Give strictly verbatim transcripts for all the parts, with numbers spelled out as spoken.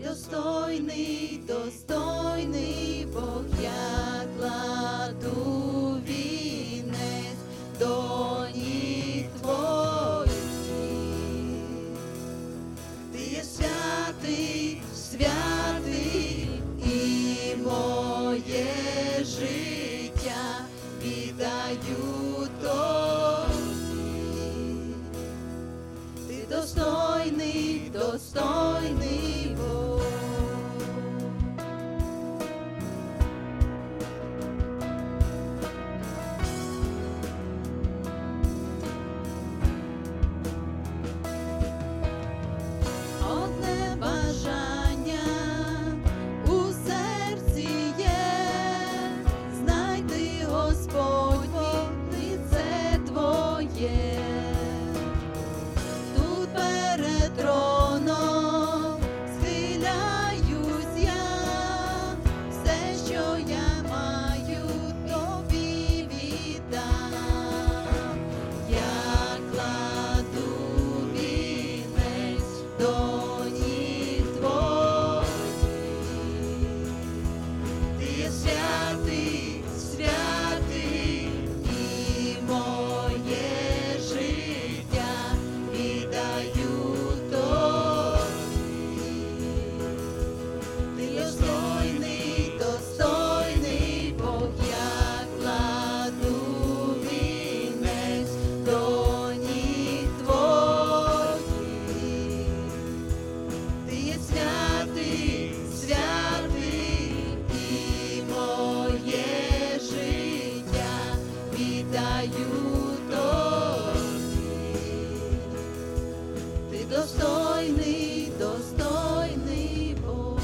достойний, достойний Бог, я кладу вінець до ніг твоїх. Ти є святий, святий, і моє життя віддаю тобі. Ти достойний, достойний Бог. Одне бажання у серці є, знайди, Господь, лице твоє. Тут перед троном схиляюсь я, все, що я маю, тобі віддам. Я кладу вінець до ніг твоїх. Ти є святий, святий, і моє життя віддаю тобі. Ти достойний, достойний Бог, я кладу вінець до ніг твоїх. Ти є святий, святий, і моє життя віддаю тобі. Ти достойний, достойний Бог.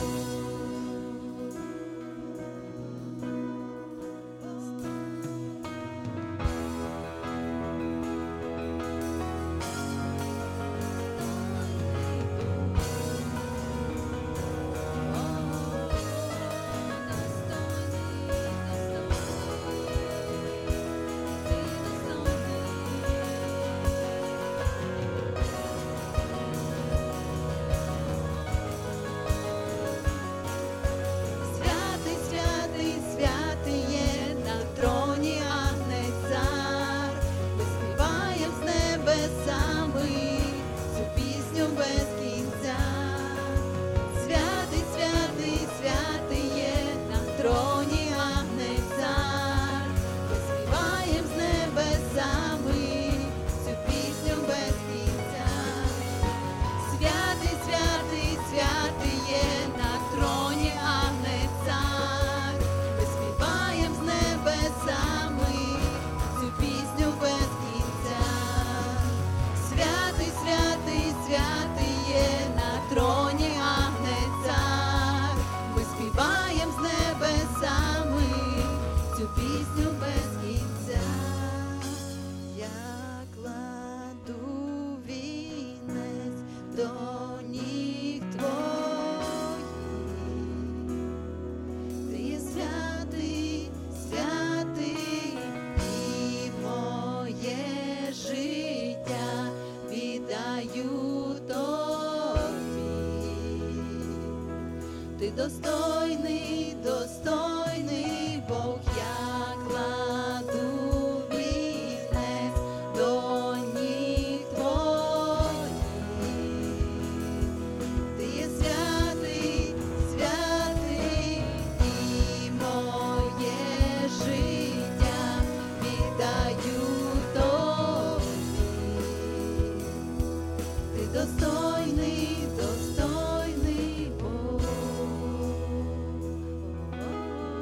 Святий, святий, святий є на троні Агнець Цар. Ми співаєм з небесами цю пісню без кінця. Святий, святий, святий є на троні Агнець Цар. Ми співаєм з небесами цю пісню без кінця. Святий, святий, святий є на троні Агнець Цар. Ми співаєм з небесами цю пісню без кінця. Святий, святий, святий є на троні Агнець Цар. Ми співаєм з небесами цю пісню без кінця. Я кладу вінець до ніг твоїх. Ти є святий, святий, і моє життя віддаю тобі. Ти достойний, достойний Бог, я кладу вінець до ніг твоїх. Ти є святий, святий, і моє життя віддаю тобі. Ти достойний, достойний Бог.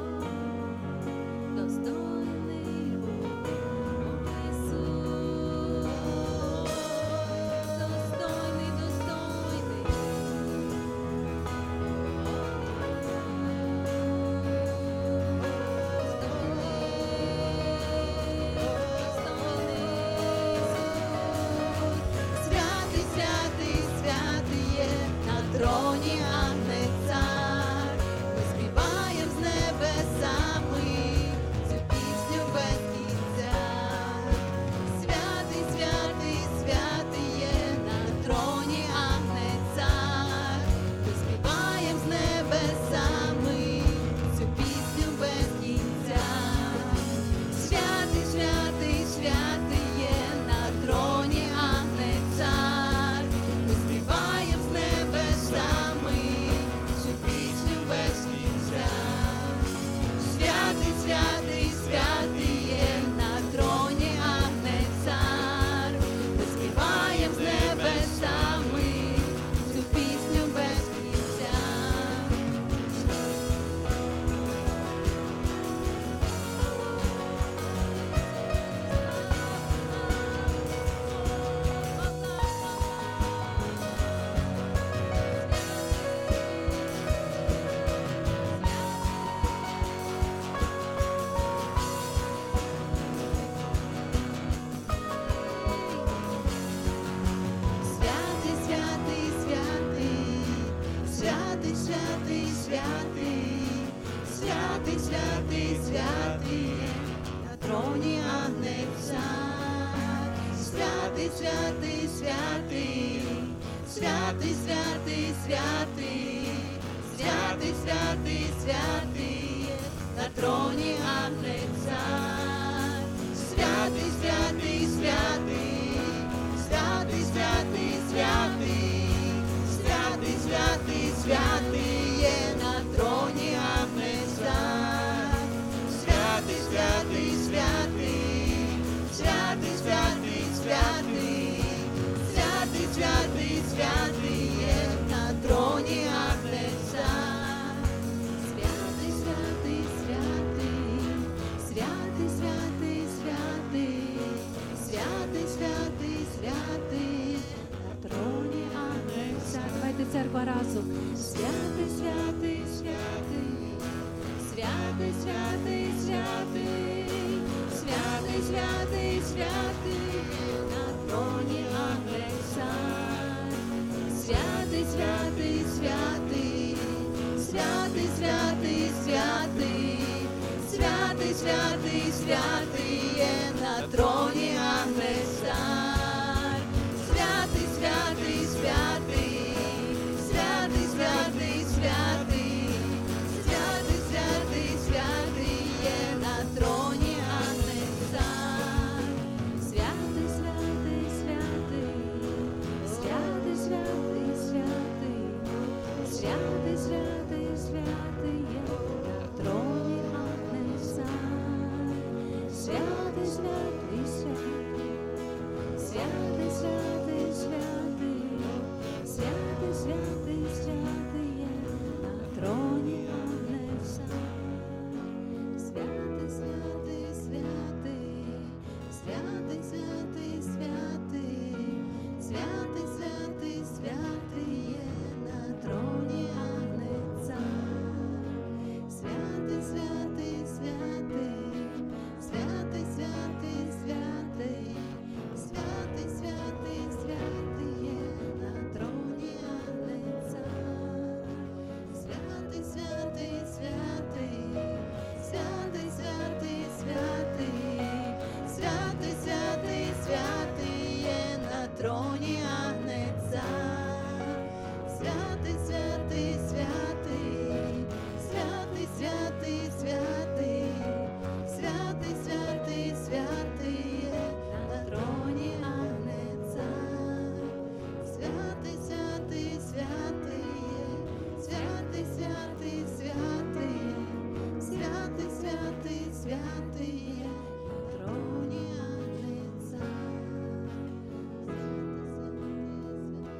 святий, святий, святий, святий є на троні ангел цар. Святий, святий, святий, святий, святий, святий, святий, святий, святий є на троні ангел цар. Святий, святий, святий, святий, святий, святий, святий, святий, святий є на троні ангел цар. Святий, святий, святий, святий, святий, святий, святий, святий, святий є на троні ангел цар. Святий, святий, святий, святий, святий, святий, святий, святий, святий на троні ангел цар. Давайте церква разом. Святий, святий, святий, святий, святий, святий, святий, святий, святий на троні ангел цар. Святий, святий, святий, святий, святий, святий, святий, святий, святий є на троні ангел цар. Святий, святий, святий, святий, святий, святий, святий, святий, святий є на троні ангел цар. Святий, святий, святий, святий, святий, святий, святий, святий.